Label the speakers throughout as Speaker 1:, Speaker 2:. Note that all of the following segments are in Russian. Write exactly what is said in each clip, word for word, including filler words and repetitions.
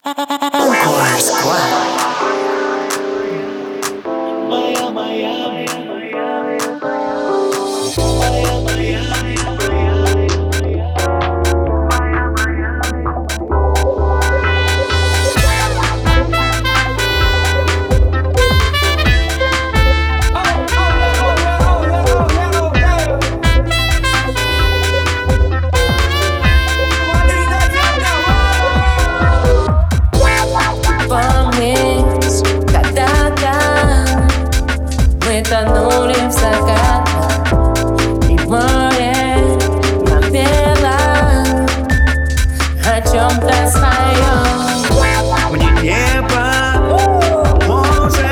Speaker 1: Encore Squad.
Speaker 2: Моя, моя,
Speaker 3: тонули в закатах, и море напело о чем-то своем.
Speaker 1: Мне небо поможет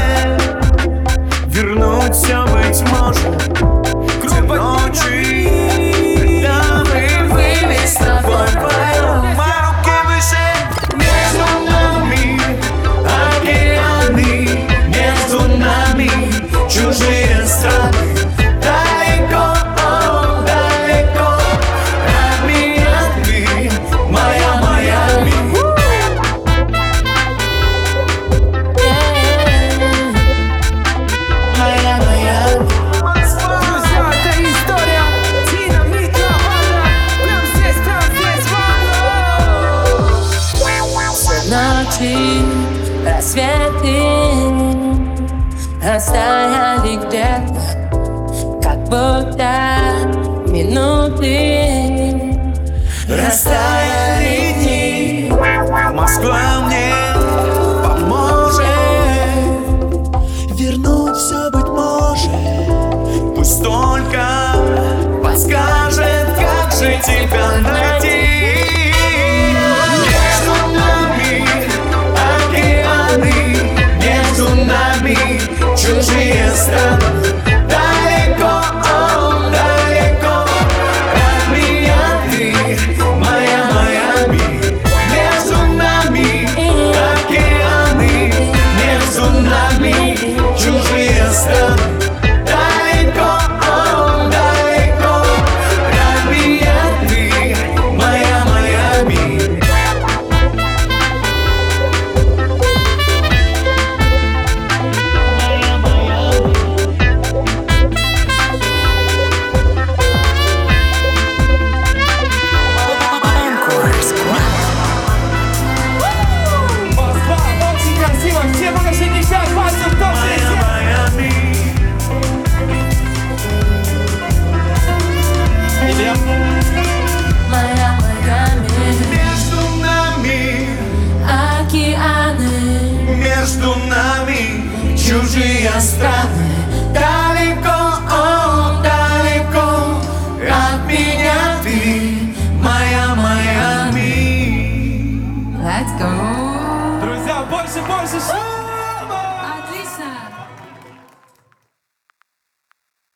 Speaker 1: вернуть все, быть может, те ночи, когда мы были с тобой вдвоем. Мои руки выше, между нами океаны, между нами чужие страны, далеко, о, далеко от меня ты, моя Майами. Моя Майами.
Speaker 4: Друзья, это история динамитная банда. Прям здесь, прям здесь, банда.
Speaker 3: Все ночи, рассветы растаяли где-то, как будто минуты.
Speaker 1: Растаяли дни, Москва мне поможет вернуть все, быть может. Пусть только подскажет, как же тебя найти. Между нами океаны, между нами чужие страны, далеко, о, далеко от меня ты, моя Майами. Между нами океаны, между нами чужие страны, далеко, о, далеко от меня ты, моя Майами.
Speaker 4: Москва, очень красиво. Все покажите пять пальцев, кто здесь?
Speaker 3: Моя Майами,
Speaker 1: Между нами,
Speaker 3: океаны,
Speaker 1: между нами чужие страны, далеко, о, далеко от меня ты, моя Майами.
Speaker 3: let's go.
Speaker 4: Друзья, больше, больше.